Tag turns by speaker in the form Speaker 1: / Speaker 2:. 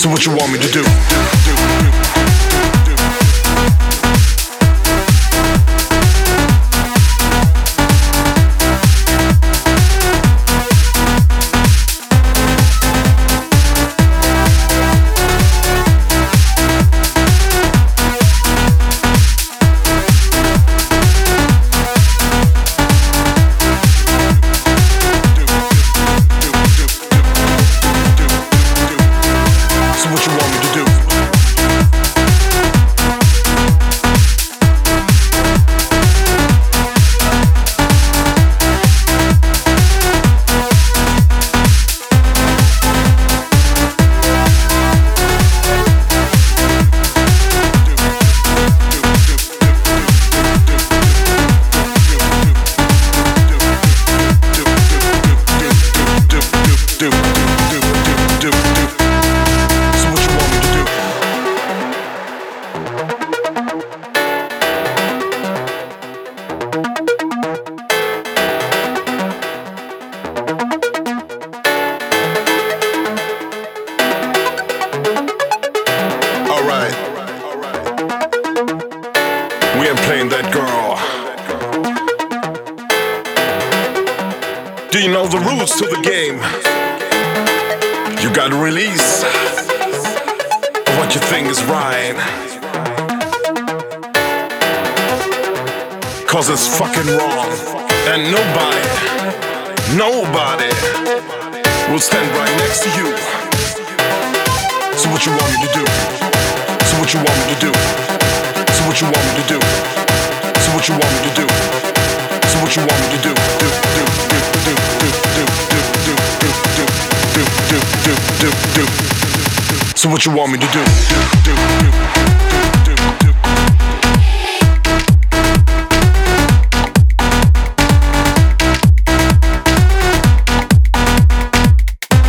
Speaker 1: So what you want me to do? We ain't playing that girl. Do you know the rules to the game? You gotta release what you think is right, 'cause it's fucking wrong. And nobody will stand right next to you. So what you want me to do? So what you want me to do? So what you want me to do? So what you want me to do? So what you want me to do? So what you want me to do?